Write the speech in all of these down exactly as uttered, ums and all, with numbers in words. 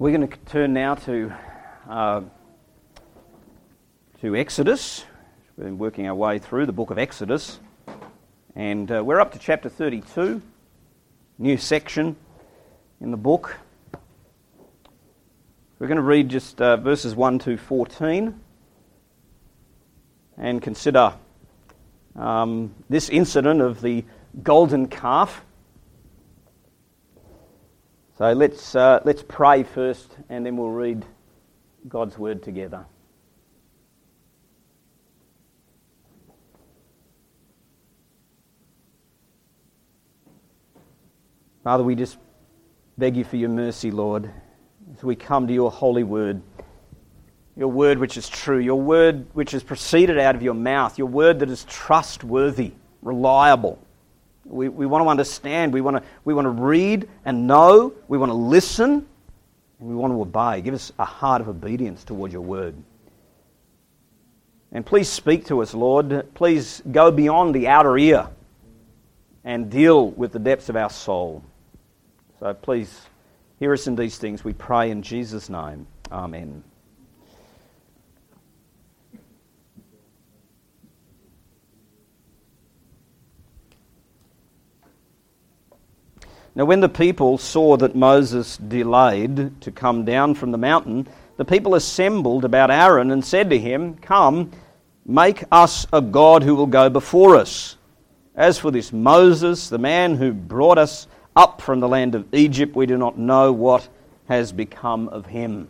We're going to turn now to uh, to Exodus. We've been working our way through the book of Exodus, and uh, we're up to chapter thirty-two, new section in the book. We're going to read just uh, verses one to fourteen and consider um, this incident of the golden calf. So let's uh, let's pray first, and then we'll read God's word together. Father, we just beg you for your mercy, Lord, as we come to your holy word, your word which is true, your word which has proceeded out of your mouth, your word that is trustworthy, reliable. We, we want to understand, we want to, we want to read and know, we want to listen, and we want to obey. Give us a heart of obedience toward your word. And please speak to us, Lord. Please go beyond the outer ear and deal with the depths of our soul. So please hear us in these things, we pray in Jesus' name. Amen. Now when the people saw that Moses delayed to come down from the mountain, the people assembled about Aaron and said to him, "Come, make us a god who will go before us. As for this Moses, the man who brought us up from the land of Egypt, we do not know what has become of him."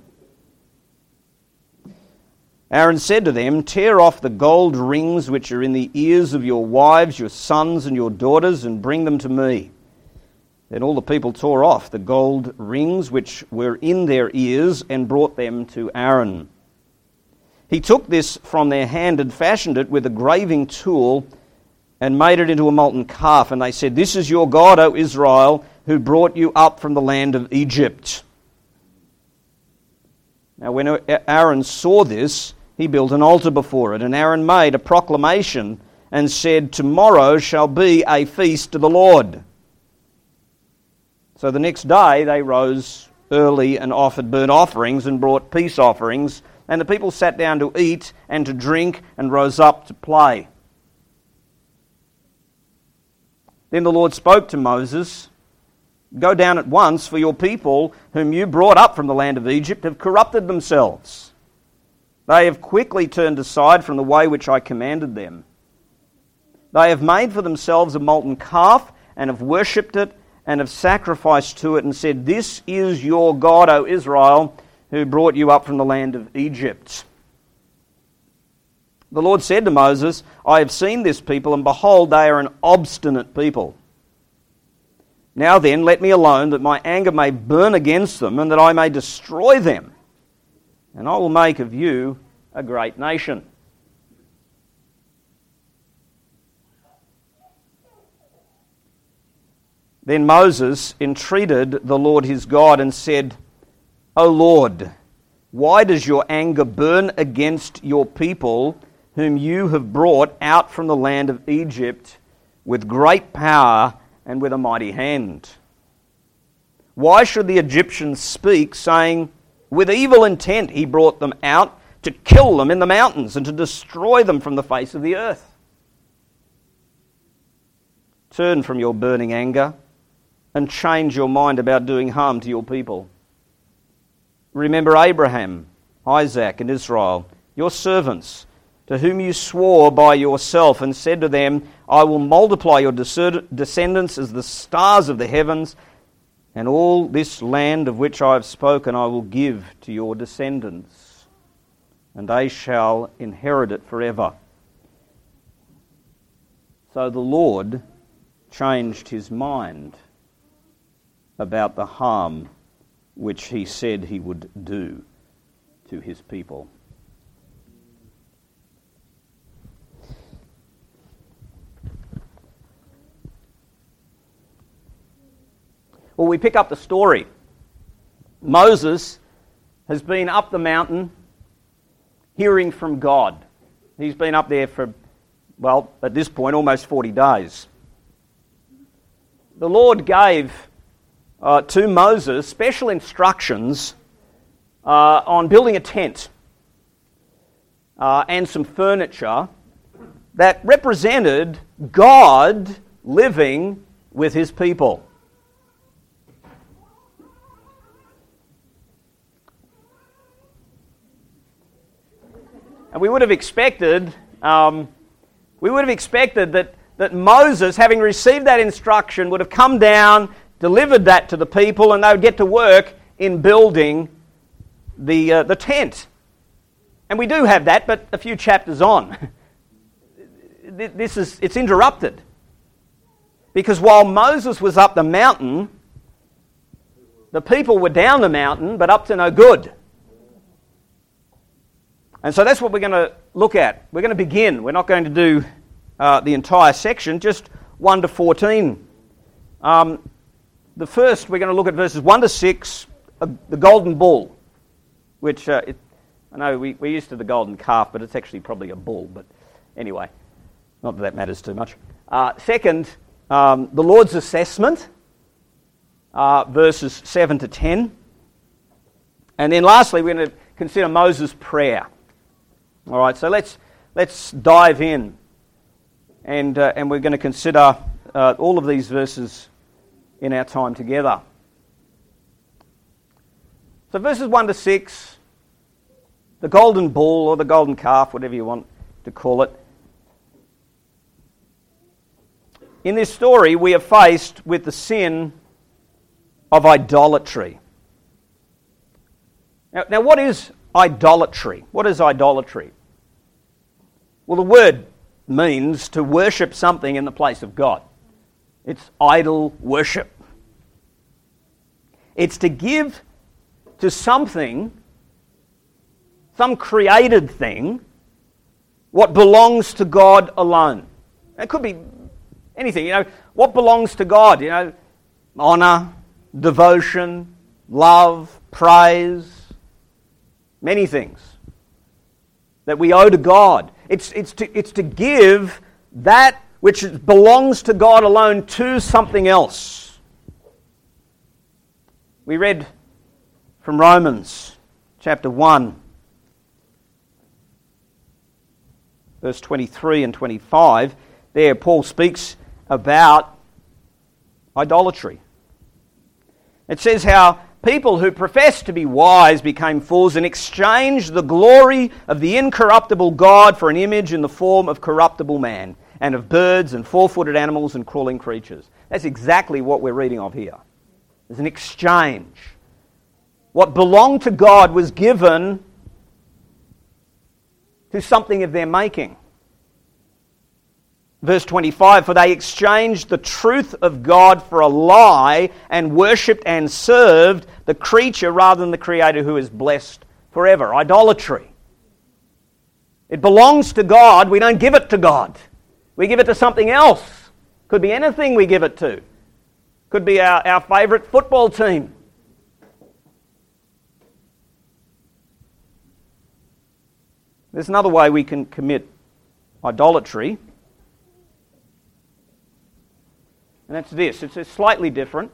Aaron said to them, "Tear off the gold rings which are in the ears of your wives, your sons and your daughters, and bring them to me." Then all the people tore off the gold rings which were in their ears and brought them to Aaron. He took this from their hand and fashioned it with a graving tool and made it into a molten calf. And they said, "This is your God, O Israel, who brought you up from the land of Egypt." Now when Aaron saw this, he built an altar before it. And Aaron made a proclamation and said, "Tomorrow shall be a feast to the Lord." So the next day they rose early and offered burnt offerings and brought peace offerings. And the people sat down to eat and to drink and rose up to play. Then the Lord spoke to Moses, "Go down at once, for your people, whom you brought up from the land of Egypt, have corrupted themselves. They have quickly turned aside from the way which I commanded them. They have made for themselves a molten calf and have worshipped it and have sacrificed to it and said, 'This is your God, O Israel, who brought you up from the land of Egypt.' The Lord said to Moses, 'I have seen this people, and behold, they are an obstinate people. Now then, let me alone, that my anger may burn against them, and that I may destroy them. And I will make of you a great nation.'" Then Moses entreated the Lord his God and said, "O Lord, why does your anger burn against your people, whom you have brought out from the land of Egypt with great power and with a mighty hand? Why should the Egyptians speak, saying, 'With evil intent he brought them out to kill them in the mountains and to destroy them from the face of the earth?' Turn from your burning anger and change your mind about doing harm to your people. Remember Abraham, Isaac, and Israel, your servants, to whom you swore by yourself and said to them, 'I will multiply your descendants as the stars of the heavens, and all this land of which I have spoken I will give to your descendants, and they shall inherit it forever.' So the Lord changed his mind about the harm which he said he would do to his people." Well, we pick up the story. Moses has been up the mountain hearing from God. He's been up there for, well, at this point, almost forty days. The Lord gave uh, to Moses special instructions uh, on building a tent uh, and some furniture that represented God living with his people. And we would have expected, um, we would have expected that, that Moses, having received that instruction, would have come down, delivered that to the people, and they would get to work in building the uh, the tent. And we do have that, but a few chapters on, this is it's interrupted. Because while Moses was up the mountain, the people were down the mountain, but up to no good. And so that's what we're going to look at. We're going to begin. We're not going to do uh, the entire section, just one to fourteen. Um, the first, we're going to look at verses one to six, uh, the golden bull, which, uh, it, I know we, we're used to the golden calf, but it's actually probably a bull. But anyway, not that that matters too much. Uh, second, um, the Lord's assessment, uh, verses seven to ten. And then lastly, we're going to consider Moses' prayer. All right, so let's let's dive in, and uh, and we're going to consider uh, all of these verses in our time together. So verses one to six, the golden bull or the golden calf, whatever you want to call it. In this story, we are faced with the sin of idolatry. Now, now what is idolatry? What is idolatry? Well, the word means to worship something in the place of God. It's idol worship. It's to give to something, some created thing, what belongs to God alone. It could be anything, you know, what belongs to God, you know, honour, devotion, love, praise, many things that we owe to God. It's, it's, to, it's to give that which belongs to God alone to something else. We read from Romans chapter one, verse twenty-three and twenty-five. There Paul speaks about idolatry. It says how people who professed to be wise became fools and exchanged the glory of the incorruptible God for an image in the form of corruptible man and of birds and four-footed animals and crawling creatures. That's exactly what we're reading of here. There's an exchange. What belonged to God was given to something of their making. Verse twenty-five, for they exchanged the truth of God for a lie and worshipped and served the creature rather than the Creator who is blessed forever. Idolatry. It belongs to God, we don't give it to God. We give it to something else. Could be anything we give it to. Could be our, our favourite football team. There's another way we can commit idolatry. And that's this. It's, it's slightly different.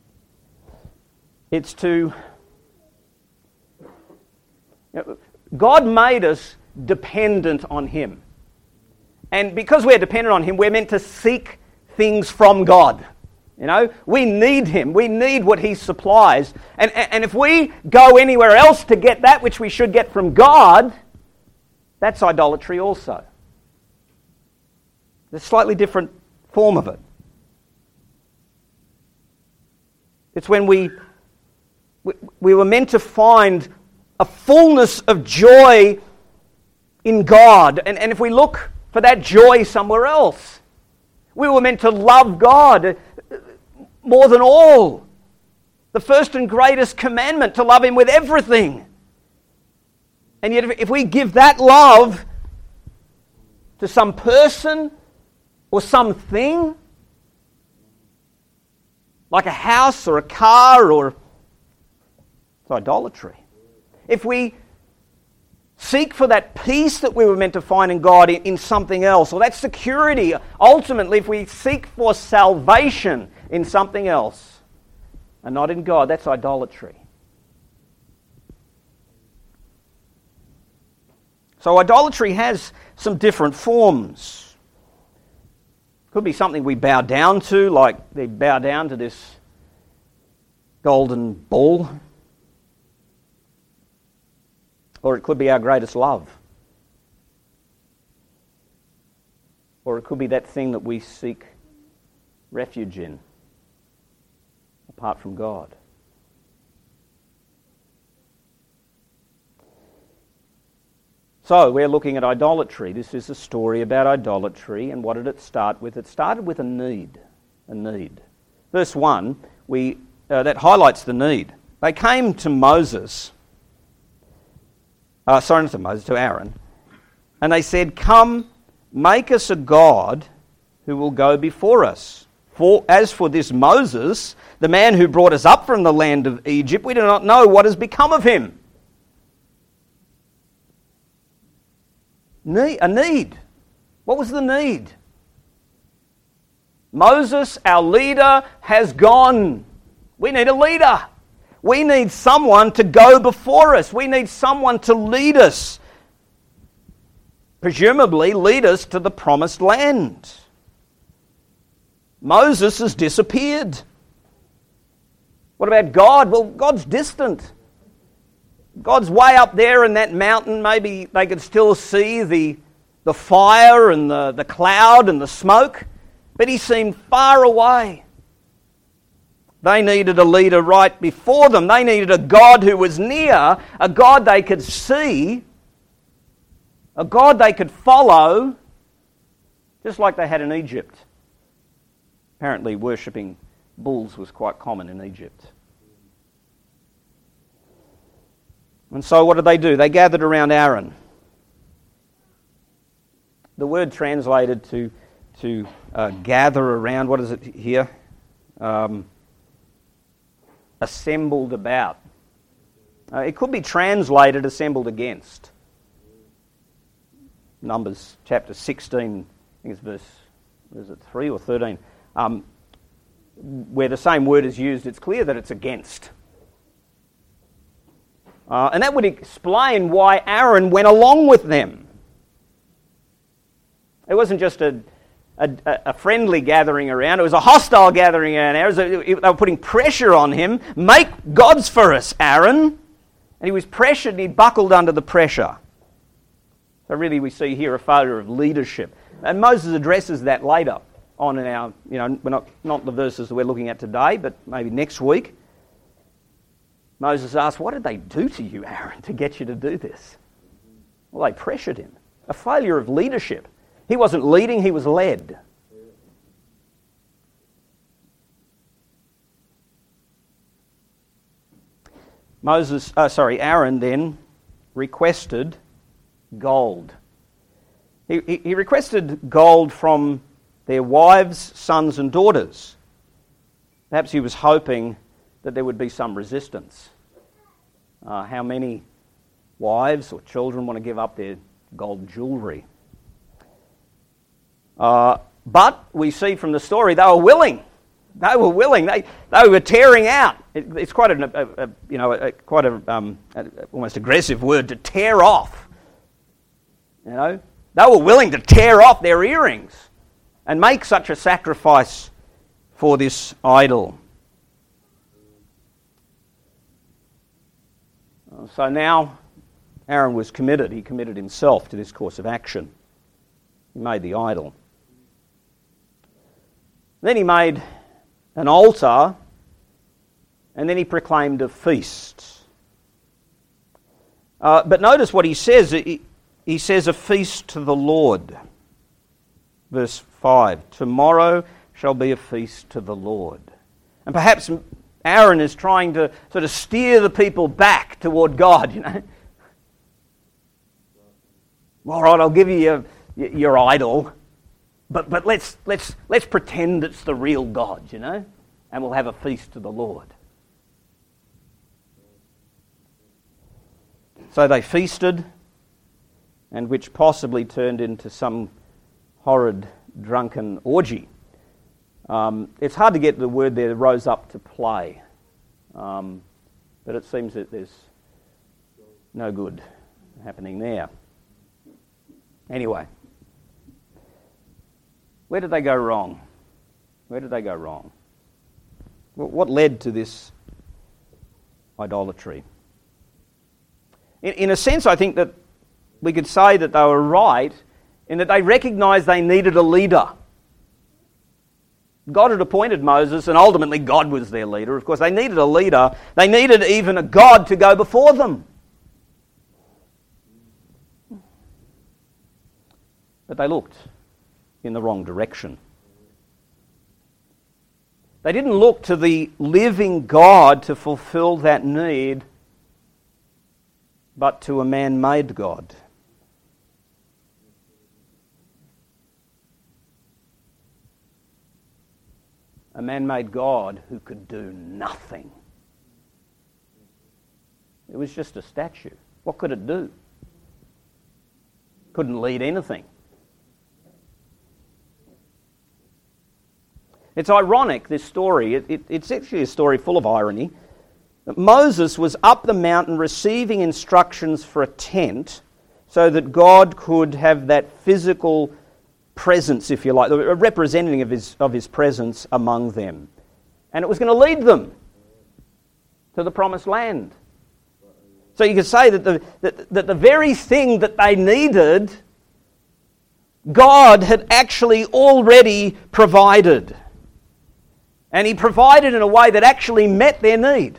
It's to... You know, God made us dependent on Him. And because we're dependent on Him, we're meant to seek things from God. You know, we need Him. We need what He supplies. And, and if we go anywhere else to get that which we should get from God, that's idolatry also. There's a slightly different form of it. It's when we, we we were meant to find a fullness of joy in God. And, and if we look for that joy somewhere else, we were meant to love God more than all. The first and greatest commandment, to love Him with everything. And yet if, if we give that love to some person or something, like a house or a car, or it's idolatry. If we seek for that peace that we were meant to find in God in, in something else, or that security, ultimately if we seek for salvation in something else and not in God, that's idolatry. So idolatry has some different forms. Could be something we bow down to, like they bow down to this golden ball. Or it could be our greatest love. Or it could be that thing that we seek refuge in, apart from God. So, we're looking at idolatry. This is a story about idolatry, and what did it start with? It started with a need. A need. Verse one, we, uh, that highlights the need. They came to Moses, uh, sorry, not to Moses, to Aaron, and they said, "Come, make us a god who will go before us. For as for this Moses, the man who brought us up from the land of Egypt, we do not know what has become of him." Need, a need. What was the need? Moses, our leader, has gone. We need a leader. We need someone to go before us. We need someone to lead us. Presumably lead us to the promised land. Moses has disappeared. What about God? Well, God's distant. God's way up there in that mountain. Maybe they could still see the, the fire and the, the cloud and the smoke, but he seemed far away. They needed a leader right before them. They needed a God who was near, a God they could see, a God they could follow, just like they had in Egypt. Apparently worshipping bulls was quite common in Egypt. And so what did they do? They gathered around Aaron. The word translated to, to uh, gather around, what is it here? Um, assembled about. Uh, it could be translated assembled against. Numbers chapter sixteen, I think it's verse, is it three or thirteen? Um, where the same word is used, it's clear that it's against. Uh, and that would explain why Aaron went along with them. It wasn't just a, a, a friendly gathering around, it was a hostile gathering around Aaron. They were putting pressure on him. Make gods for us, Aaron. And he was pressured and he buckled under the pressure. So really we see here a failure of leadership. And Moses addresses that later on in our, you know, we're not, not the verses that we're looking at today, but maybe next week. Moses asked, "What did they do to you, Aaron, to get you to do this?" Well, they pressured him. A failure of leadership. He wasn't leading, he was led. Moses, uh, sorry, Aaron then requested gold. He, he, he requested gold from their wives, sons and daughters. Perhaps he was hoping that there would be some resistance. Uh, how many wives or children want to give up their gold jewellery? Uh, but we see from the story they were willing. They were willing. They they were tearing out. It, it's quite a, a, a you know a, quite a, um, a almost aggressive word, to tear off. You know, they were willing to tear off their earrings and make such a sacrifice for this idol. So now Aaron was committed. He committed himself to this course of action. He made the idol. Then he made an altar, and then he proclaimed a feast. Uh, but notice what he says. He, he says a feast to the Lord. Verse five, "Tomorrow shall be a feast to the Lord." And perhaps Aaron is trying to sort of steer the people back toward God, you know. All right, I'll give you your, your idol, but but let's let's let's pretend it's the real God, you know, and we'll have a feast to the Lord. So they feasted, and which possibly turned into some horrid drunken orgy. Um, it's hard to get the word there, rose up to play. Um, but it seems that there's no good happening there. Anyway, where did they go wrong? Where did they go wrong? What led to this idolatry? In, in a sense, I think that we could say that they were right in that they recognised they needed a leader. God had appointed Moses, and ultimately God was their leader. Of course, they needed a leader. They needed even a God to go before them. But they looked in the wrong direction. They didn't look to the living God to fulfill that need, but to a man-made God. A man-made God who could do nothing. It was just a statue. What could it do? Couldn't lead anything. It's ironic, this story. It, it, it's actually a story full of irony. That Moses was up the mountain receiving instructions for a tent so that God could have that physical presence, if you like, a representative of his, of his presence among them. And it was going to lead them to the promised land. So you could say that the, that, that the very thing that they needed, God had actually already provided. And he provided in a way that actually met their need.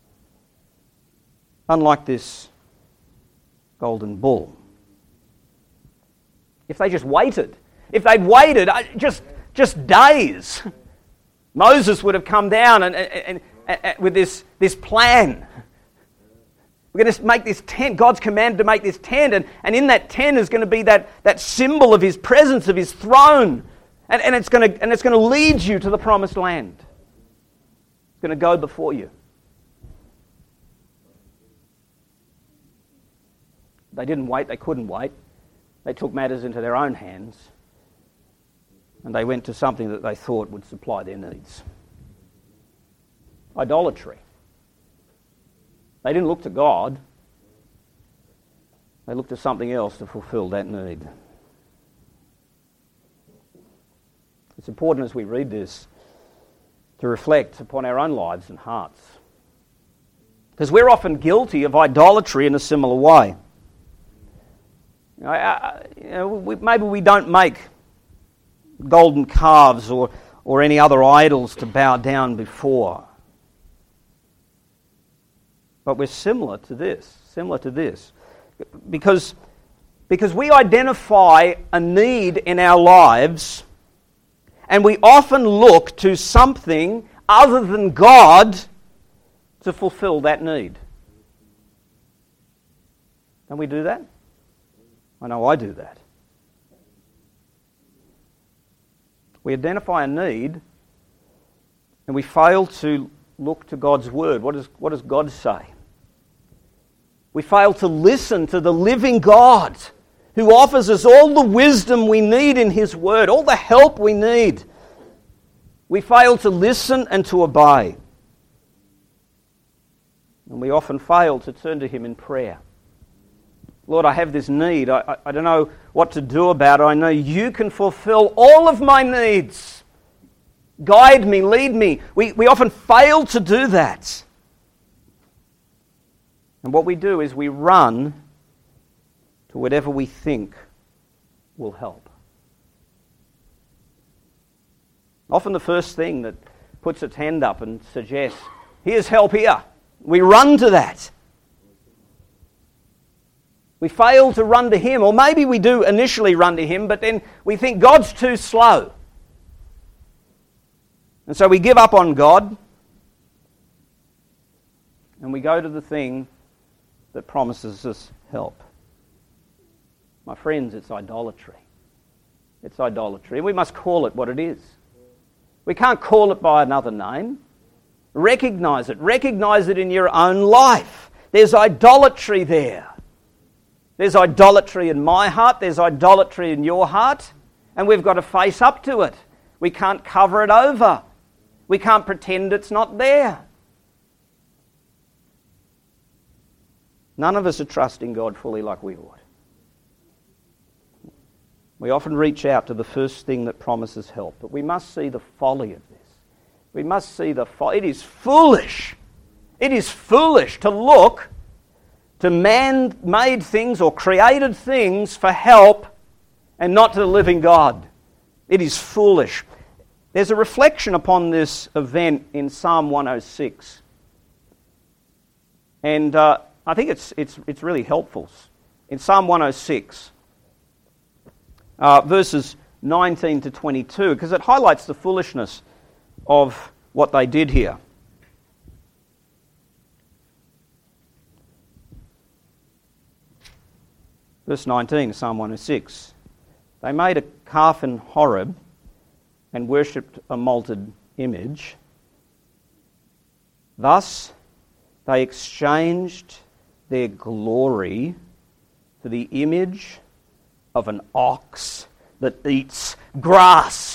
Unlike this golden bull. If they just waited, if they'd waited just, just days, Moses would have come down and, and, and, and with this, this plan. We're going to make this tent. God's commanded to make this tent, and, and in that tent is going to be that, that symbol of his presence, of his throne. And, and, it's going to, and it's going to lead you to the promised land. It's going to go before you. They didn't wait, they couldn't wait. They took matters into their own hands, and they went to something that they thought would supply their needs. Idolatry. They didn't look to God. They looked to something else to fulfill that need. It's important as we read this to reflect upon our own lives and hearts. Because we're often guilty of idolatry in a similar way. You know, I, you know, we, maybe we don't make golden calves or, or any other idols to bow down before. But we're similar to this, similar to this. Because, because we identify a need in our lives, and we often look to something other than God to fulfill that need. Don't we do that? I know I do that. We identify a need, and we fail to look to God's word. What does, what does God say? We fail to listen to the living God who offers us all the wisdom we need in his word, all the help we need. We fail to listen and to obey. And we often fail to turn to him in prayer. Lord, I have this need. I, I, I don't know what to do about it. I know you can fulfill all of my needs. Guide me, lead me. We, we often fail to do that. And what we do is we run to whatever we think will help. Often the first thing that puts its hand up and suggests, here's help here. We run to that. We fail to run to him, or maybe we do initially run to him, but then we think God's too slow. And so we give up on God, and we go to the thing that promises us help. My friends, it's idolatry. It's idolatry. And we must call it what it is. We can't call it by another name. Recognize it. Recognize it in your own life. There's idolatry there. There's idolatry in my heart. There's idolatry in your heart. And we've got to face up to it. We can't cover it over. We can't pretend it's not there. None of us are trusting God fully like we ought. We often reach out to the first thing that promises help, but we must see the folly of this. We must see the folly. It is foolish. It is foolish to look to man-made things or created things for help and not to the living God. It is foolish. There's a reflection upon this event in Psalm one oh six. And uh, I think it's, it's, it's really helpful. In Psalm one oh six, uh, verses nineteen to twenty-two, because it highlights the foolishness of what they did here. Verse nineteen, Psalm one oh six. They made a calf in Horeb and worshipped a molten image. Thus they exchanged their glory for the image of an ox that eats grass.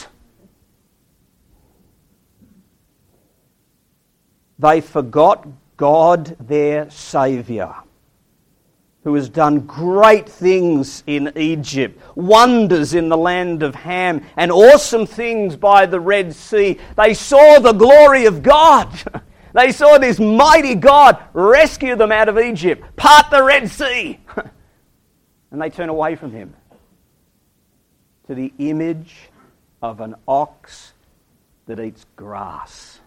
They forgot God, their Saviour, who has done great things in Egypt, wonders in the land of Ham, and awesome things by the Red Sea. They saw the glory of God. They saw this mighty God rescue them out of Egypt, part the Red Sea. And they turn away from him to the image of an ox that eats grass.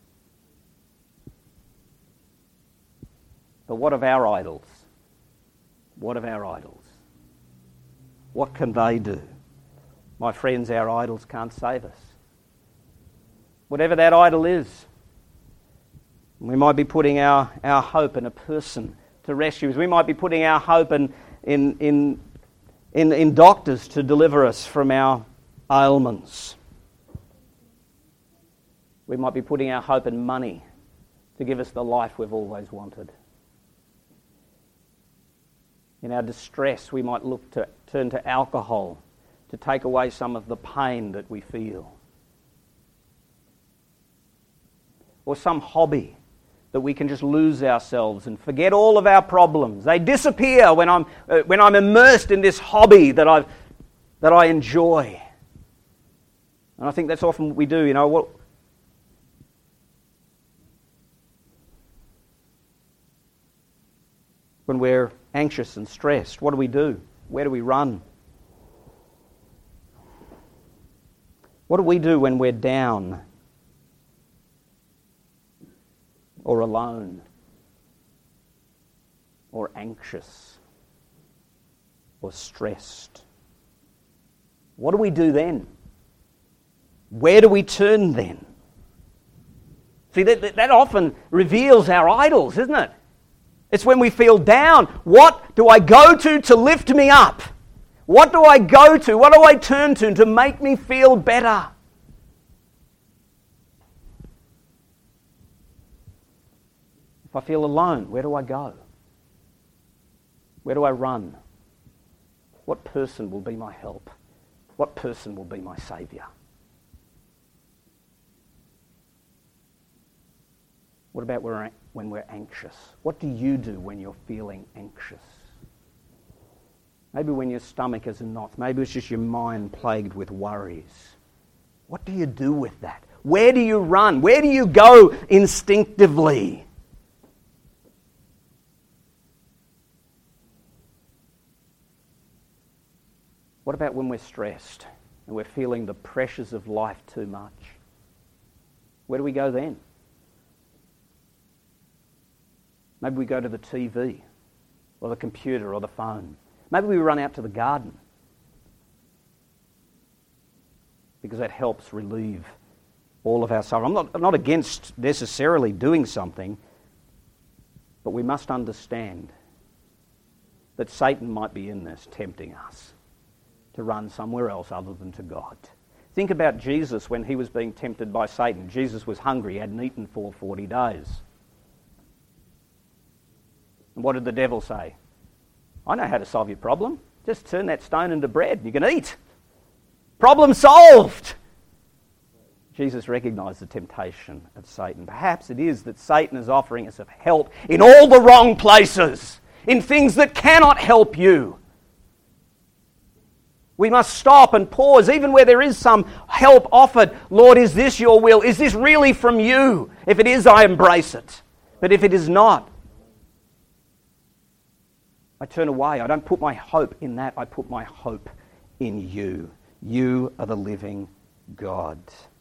But what of our idols? What of our idols? What can they do? My friends, our idols can't save us. Whatever that idol is, we might be putting our, our hope in a person to rescue us. We might be putting our hope in, in, in, in, in doctors to deliver us from our ailments. We might be putting our hope in money to give us the life we've always wanted. In our distress, we might look to turn to alcohol to take away some of the pain that we feel. Or some hobby that we can just lose ourselves and forget all of our problems. They disappear when I'm uh, when I'm immersed in this hobby that I that I enjoy. And I think that's often what we do. You know what? When we're anxious and stressed, what do we do? Where do we run? What do we do when we're down or alone or anxious or stressed? What do we do then? Where do we turn then? See, that, that often reveals our idols, isn't it? It's when we feel down. What do I go to to lift me up? What do I go to? What do I turn to to make me feel better? If I feel alone, where do I go? Where do I run? What person will be my help? What person will be my saviour? What about when we're anxious? What do you do when you're feeling anxious? Maybe when your stomach is in knots. Maybe it's just your mind plagued with worries. What do you do with that? Where do you run? Where do you go instinctively? What about when we're stressed and we're feeling the pressures of life too much? Where do we go then? Maybe we go to the T V or the computer or the phone. Maybe we run out to the garden because that helps relieve all of our sorrow. I'm not, I'm not against necessarily doing something, but we must understand that Satan might be in this, tempting us to run somewhere else other than to God. Think about Jesus when he was being tempted by Satan. Jesus was hungry, he hadn't eaten for forty days. And what did the devil say? I know how to solve your problem. Just turn that stone into bread. You can eat. Problem solved. Jesus recognised the temptation of Satan. Perhaps it is that Satan is offering us help in all the wrong places, in things that cannot help you. We must stop and pause, even where there is some help offered. Lord, is this your will? Is this really from you? If it is, I embrace it. But if it is not, I turn away. I don't put my hope in that. I put my hope in you. You are the living God.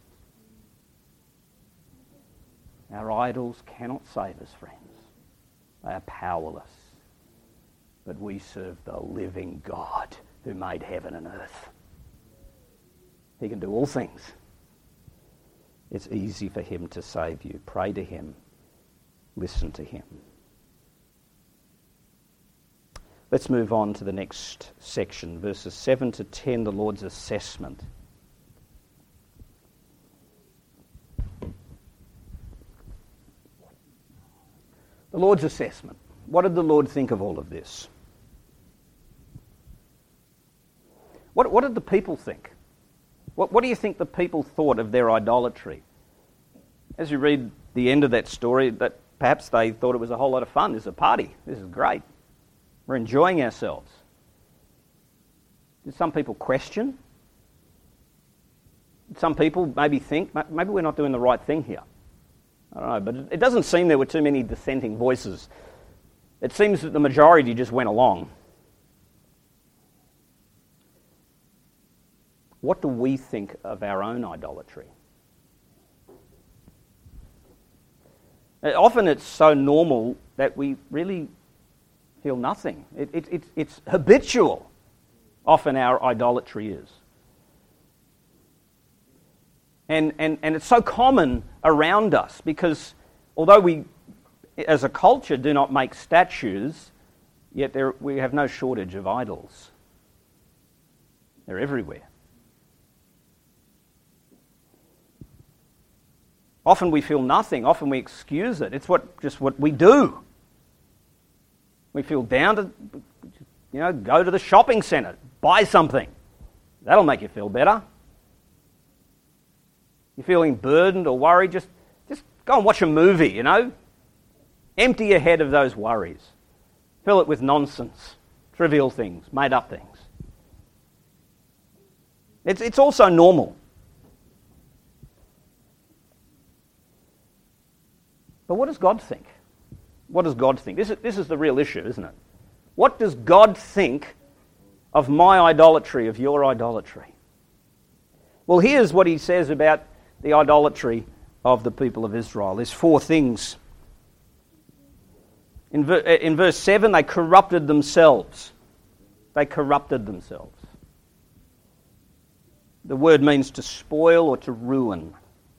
Our idols cannot save us, friends. They are powerless. But we serve the living God who made heaven and earth. He can do all things. It's easy for him to save you. Pray to him. Listen to him. Let's move on to the next section, verses seven to ten, the Lord's assessment. The Lord's assessment. What did the Lord think of all of this? What, what did the people think? What, what do you think the people thought of their idolatry? As you read the end of that story, that perhaps they thought it was a whole lot of fun. This is a party. This is great. We're enjoying ourselves. Did some people question? Did some people maybe think, maybe we're not doing the right thing here? I don't know, but it doesn't seem there were too many dissenting voices. It seems that the majority just went along. What do we think of our own idolatry? Often it's so normal that we really feel nothing. It, it, it, it's habitual, often our idolatry is. And, and, and it's so common around us because although we, as a culture, do not make statues, yet there, we have no shortage of idols. They're everywhere. Often we feel nothing. Often we excuse it. It's what just what we do. We feel down to, you know, go to the shopping centre, buy something. That'll make you feel better. You're feeling burdened or worried, just, just go and watch a movie, you know. Empty your head of those worries. Fill it with nonsense, trivial things, made up things. It's, it's also normal. But what does God think? What does God think? This is, this is the real issue, isn't it? What does God think of my idolatry, of your idolatry? Well, here's what he says about the idolatry of the people of Israel. There's four things. In, ver- in verse seven, they corrupted themselves. They corrupted themselves. The word means to spoil or to ruin.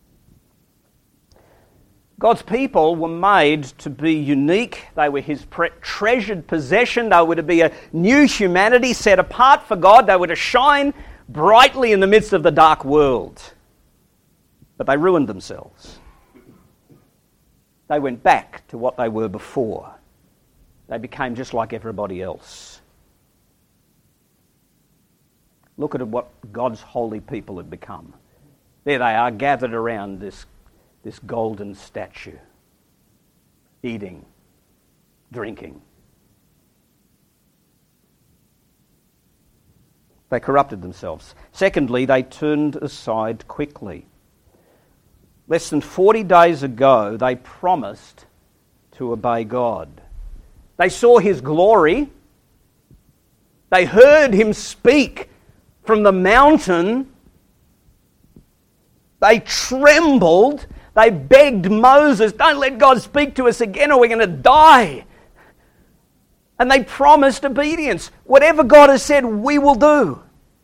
God's people were made to be unique. They were his pre- treasured possession. They were to be a new humanity set apart for God. They were to shine brightly in the midst of the dark world. But they ruined themselves. They went back to what they were before. They became just like everybody else. Look at what God's holy people had become. There they are, gathered around this This golden statue, eating, drinking. They corrupted themselves. Secondly, they turned aside quickly. Less than forty days ago, they promised to obey God. They saw his glory. They heard him speak from the mountain. They trembled. They begged Moses, don't let God speak to us again or we're going to die. And they promised obedience. Whatever God has said, we will do.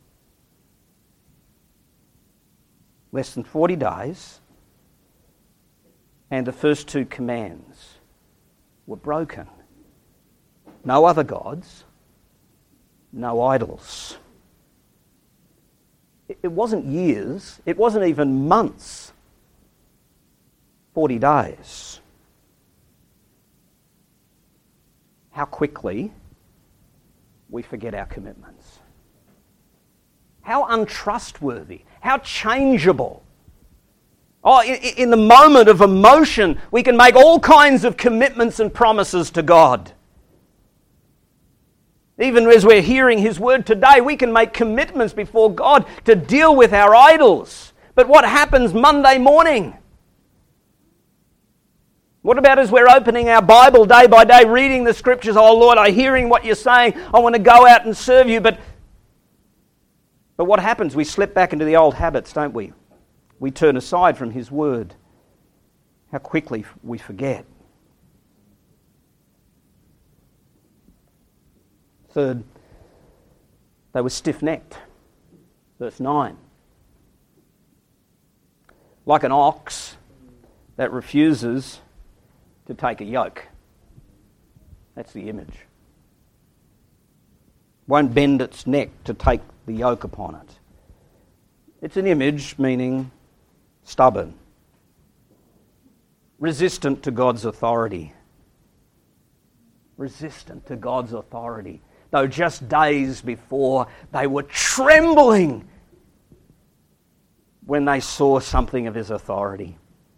Less than forty days, and the first two commands were broken. No other gods, no idols. It wasn't years, it wasn't even months. forty days. How quickly we forget our commitments. How untrustworthy, how changeable. Oh, in, in the moment of emotion, we can make all kinds of commitments and promises to God. Even as we're hearing His word today, we can make commitments before God to deal with our idols. But what happens Monday morning? What about as we're opening our Bible day by day, reading the Scriptures? Oh Lord, I'm hearing what you're saying. I want to go out and serve you. But, but what happens? We slip back into the old habits, don't we? We turn aside from His word. How quickly we forget. Third, they were stiff-necked. Verse nine. Like an ox that refuses to take a yoke. That's the image. Won't bend its neck to take the yoke upon it. It's an image meaning stubborn, resistant to God's authority. Resistant to God's authority. Though just days before they were trembling when they saw something of His authority.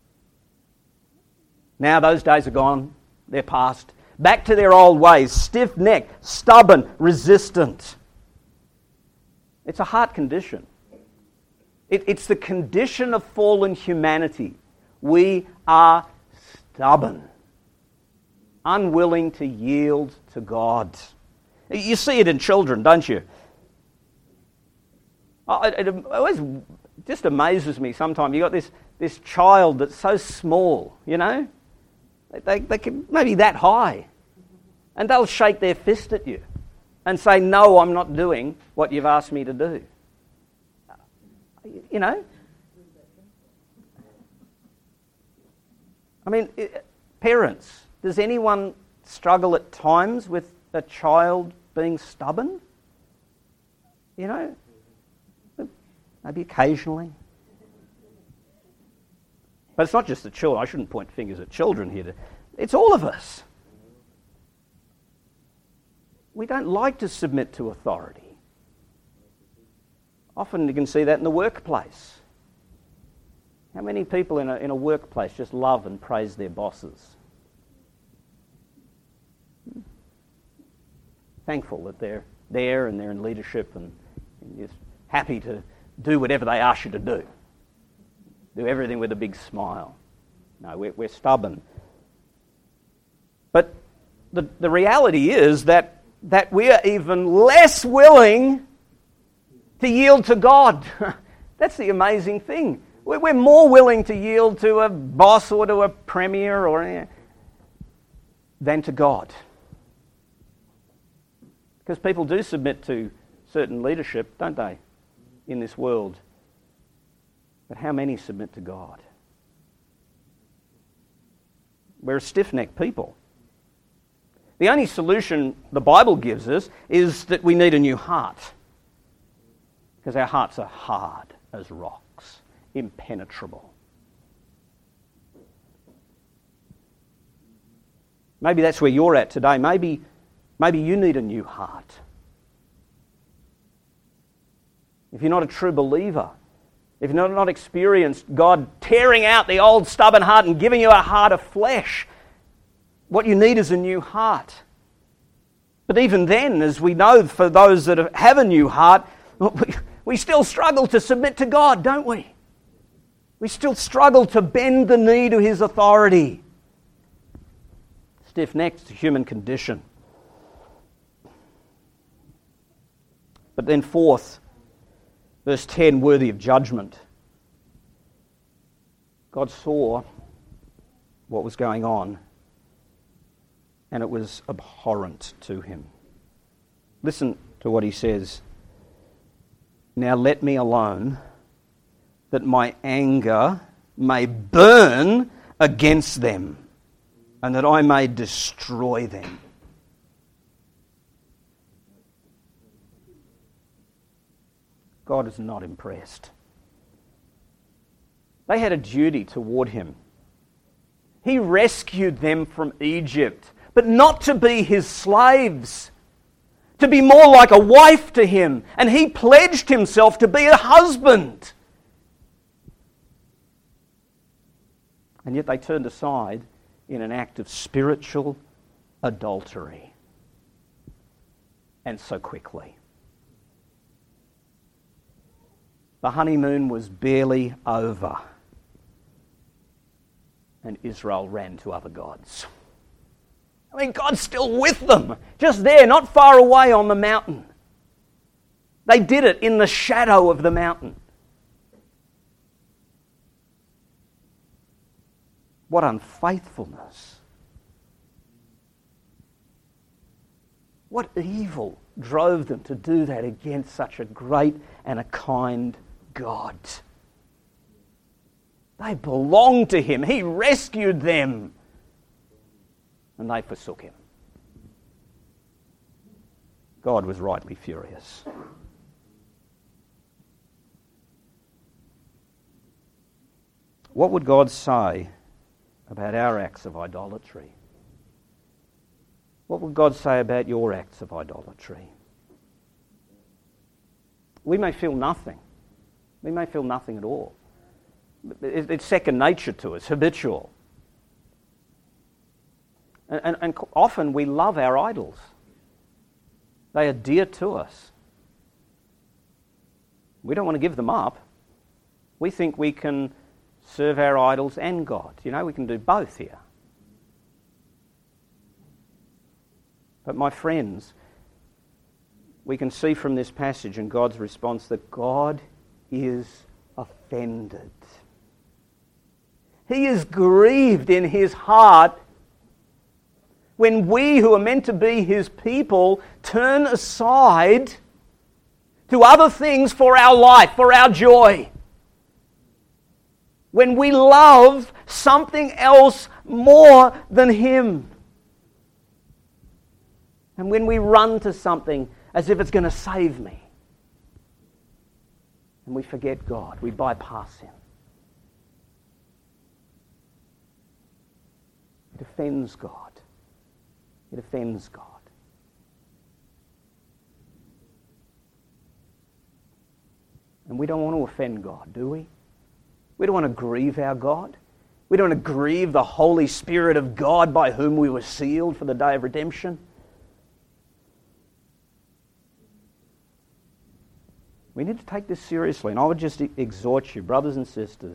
Now those days are gone, they're past. Back to their old ways, stiff-necked, stubborn, resistant. It's a heart condition. It, it's the condition of fallen humanity. We are stubborn, unwilling to yield to God. You see it in children, don't you? Oh, it, it always just amazes me sometimes. You've got this, this child that's so small, you know? They, they can maybe that high. And they'll shake their fist at you and say, no, I'm not doing what you've asked me to do. You know? I mean, parents, does anyone struggle at times with a child being stubborn? You know? Maybe occasionally. But it's not just the children. I shouldn't point fingers at children here. It's all of us. We don't like to submit to authority. Often you can see that in the workplace. How many people in a, in a workplace just love and praise their bosses? Thankful that they're there and they're in leadership and, and just happy to do whatever they ask you to do. Do everything with a big smile. No, we're, we're stubborn. But the, the reality is that, that we are even less willing to yield to God. That's the amazing thing. We're, we're more willing to yield to a boss or to a premier or than to God. Because people do submit to certain leadership, don't they, in this world? But how many submit to God? We're a stiff-necked people. The only solution the Bible gives us is that we need a new heart. Because our hearts are hard as rocks, impenetrable. Maybe that's where you're at today. Maybe, maybe you need a new heart. If you're not a true believer, if you've not, not experienced God tearing out the old stubborn heart and giving you a heart of flesh, what you need is a new heart. But even then, as we know, for those that have a new heart, we, we still struggle to submit to God, don't we? We still struggle to bend the knee to His authority. Stiff-necked is a human condition. But then fourth, verse ten, worthy of judgment. God saw what was going on, and it was abhorrent to Him. Listen to what He says. Now let me alone, that my anger may burn against them, and that I may destroy them. God is not impressed. They had a duty toward Him. He rescued them from Egypt, but not to be His slaves, to be more like a wife to Him, and He pledged Himself to be a husband. And yet they turned aside in an act of spiritual adultery. and so quickly. The honeymoon was barely over, and Israel ran to other gods. I mean, God's still with them, just there, not far away on the mountain. They did it in the shadow of the mountain. What unfaithfulness. What evil drove them to do that against such a great and a kind God? They belonged to Him. He rescued them. And they forsook Him. God was rightly furious. What would God say about our acts of idolatry? What would God say about your acts of idolatry? We may feel nothing. We may feel nothing at all. It's second nature to us, habitual. And, and, and often we love our idols. They are dear to us. We don't want to give them up. We think we can serve our idols and God. You know, we can do both here. But my friends, we can see from this passage and God's response that God is offended. He is grieved in His heart when we who are meant to be His people turn aside to other things for our life, for our joy. When we love something else more than Him. And when we run to something as if it's going to save me. And we forget God. We bypass Him. It offends God. It offends God. And we don't want to offend God, do we? We don't want to grieve our God. We don't want to grieve the Holy Spirit of God by whom we were sealed for the day of redemption. We need to take this seriously, and I would just exhort you, brothers and sisters,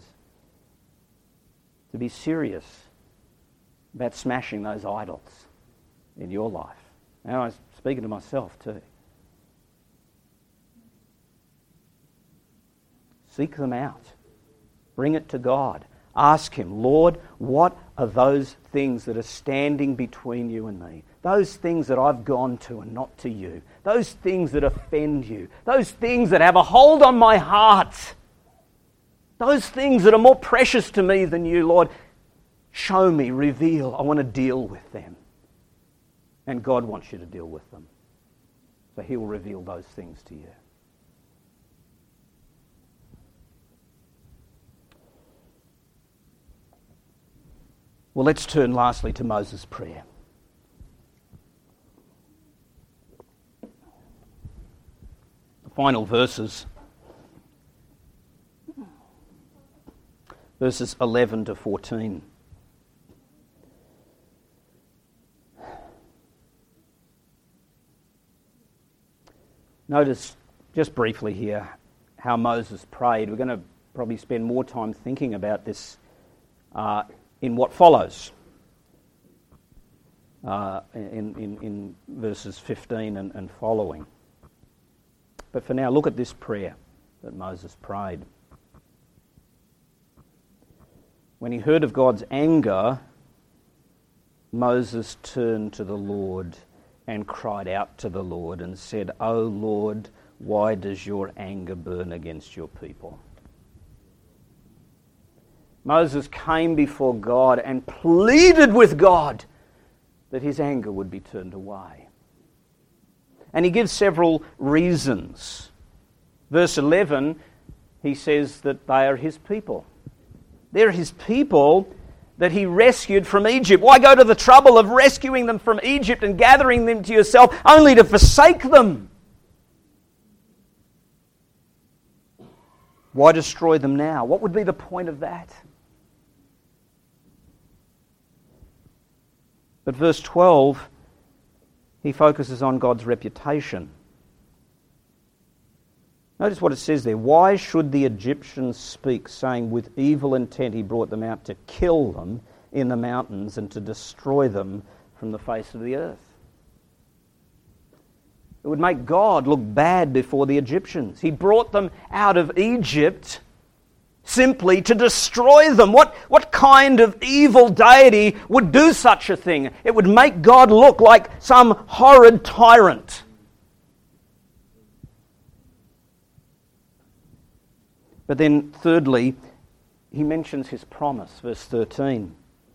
to be serious about smashing those idols in your life. Now I'm speaking to myself too. Seek them out. Bring it to God. Ask Him, Lord, what are those things that are standing between you and me? Those things that I've gone to and not to you. Those things that offend you. Those things that have a hold on my heart. Those things that are more precious to me than you, Lord. Show me, reveal. I want to deal with them. And God wants you to deal with them. So He will reveal those things to you. Well, let's turn lastly to Moses' prayer. The final verses, verses eleven to fourteen. Notice, just briefly here, how Moses prayed. We're going to probably spend more time thinking about this uh, in what follows, uh, in, in, in verses fifteen and, and following. But for now, look at this prayer that Moses prayed. When he heard of God's anger, Moses turned to the Lord and cried out to the Lord and said, "O Lord, why does your anger burn against your people?" Moses came before God and pleaded with God that his anger would be turned away. And he gives several reasons. Verse eleven, he says that they are his people. They're his people that he rescued from Egypt. Why go to the trouble of rescuing them from Egypt and gathering them to yourself only to forsake them? Why destroy them now? What would be the point of that? But verse twelve, he focuses on God's reputation. Notice what it says there. Why should the Egyptians speak, saying, with evil intent he brought them out to kill them in the mountains and to destroy them from the face of the earth? It would make God look bad before the Egyptians. He brought them out of Egypt simply to destroy them. What, what kind of evil deity would do such a thing? It would make God look like some horrid tyrant. But then, thirdly, he mentions his promise, verse thirteen.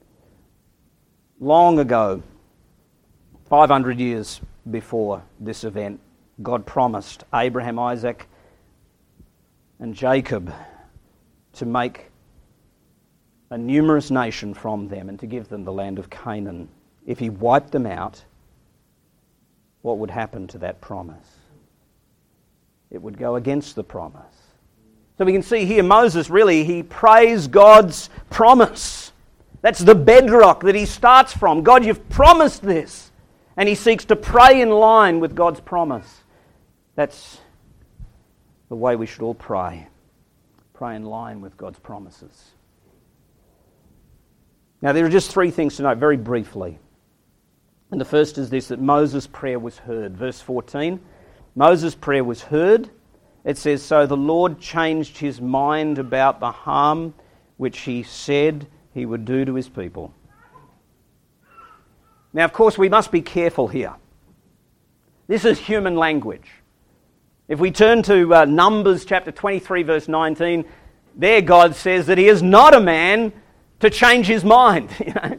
Long ago, five hundred years before this event, God promised Abraham, Isaac, and Jacob to make a numerous nation from them and to give them the land of Canaan. If he wiped them out, what would happen to that promise? It would go against the promise. So we can see here Moses really, he prays God's promise. That's the bedrock that he starts from. God, you've promised this. And he seeks to pray in line with God's promise. That's the way we should all pray. Pray in line with God's promises. Now there are just three things to note very briefly. And the first is this, that Moses' prayer was heard. Verse fourteen, Moses' prayer was heard. It says, so the Lord changed his mind about the harm which he said he would do to his people. Now, of course, we must be careful here. This is human language. If we turn to uh, Numbers chapter twenty-three, verse nineteen, there God says that he is not a man to change his mind. You know?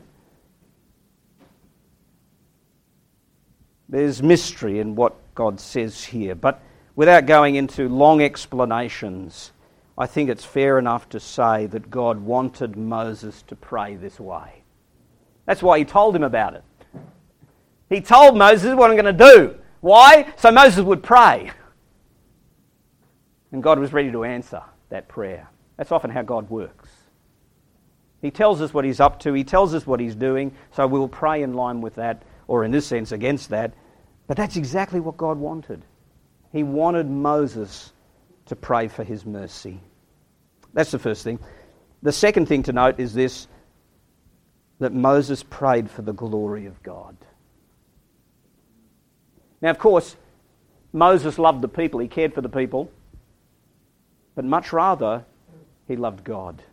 There's mystery in what God says here, but without going into long explanations, I think it's fair enough to say that God wanted Moses to pray this way. That's why he told him about it. He told Moses what I'm going to do. Why? So Moses would pray. And God was ready to answer that prayer. That's often how God works. He tells us what he's up to. He tells us what he's doing. So we will pray in line with that, or in this sense against that. But that's exactly what God wanted. He wanted Moses to pray for his mercy. That's the first thing. The second thing to note is this, that Moses prayed for the glory of God. Now, of course, Moses loved the people. He cared for the people. But much rather, he loved God.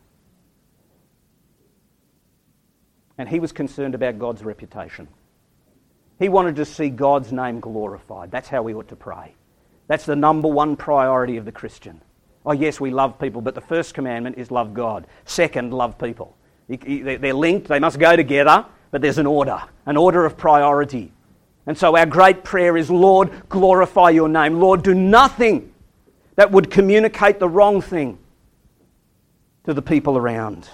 And he was concerned about God's reputation. He wanted to see God's name glorified. That's how we ought to pray. That's the number one priority of the Christian. Oh yes, we love people, but the first commandment is love God. Second, love people. They're linked, they must go together, but there's an order, an order of priority. And so our great prayer is, Lord, glorify your name. Lord, do nothing that would communicate the wrong thing to the people around.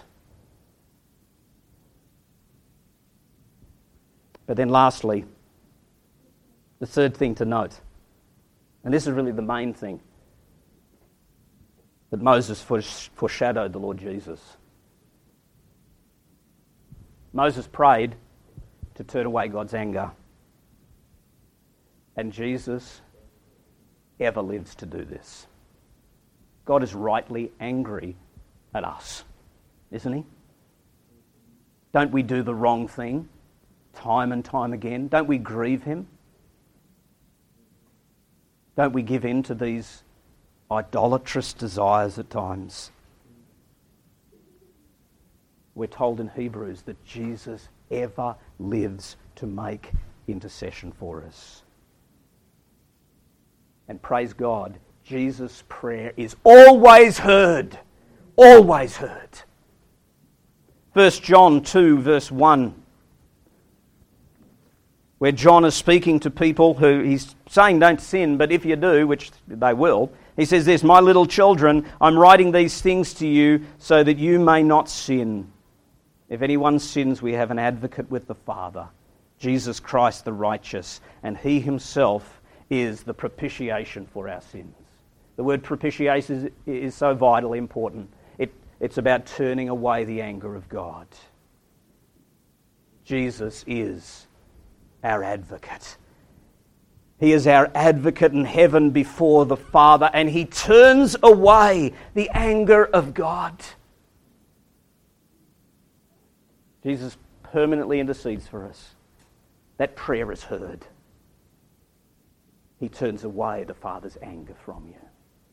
But then lastly, the third thing to note, and this is really the main thing, that Moses foreshadowed the Lord Jesus. Moses prayed to turn away God's anger. And Jesus ever lives to do this. God is rightly angry at us, isn't he? Don't we do the wrong thing time and time again? Don't we grieve him? Don't we give in to these idolatrous desires at times? We're told in Hebrews that Jesus ever lives to make intercession for us. And praise God, Jesus' prayer is always heard. Always heard. First John two, verse one, where John is speaking to people who he's saying don't sin, but if you do, which they will, he says this, my little children, I'm writing these things to you so that you may not sin. If anyone sins, we have an advocate with the Father, Jesus Christ the righteous, and he himself is the propitiation for our sins. The word propitiation is, is so vitally important. It, it's about turning away the anger of God. Jesus is our advocate. He is our advocate in heaven before the Father, and he turns away the anger of God. Jesus permanently intercedes for us. That prayer is heard. He turns away the Father's anger from you.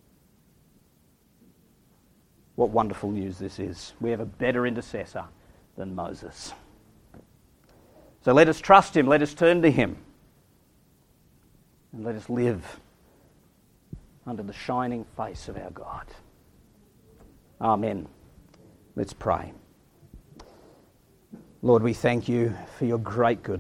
What wonderful news this is. We have a better intercessor than Moses. So let us trust him, let us turn to him, and let us live under the shining face of our God. Amen. Let's pray. Lord, we thank you for your great goodness.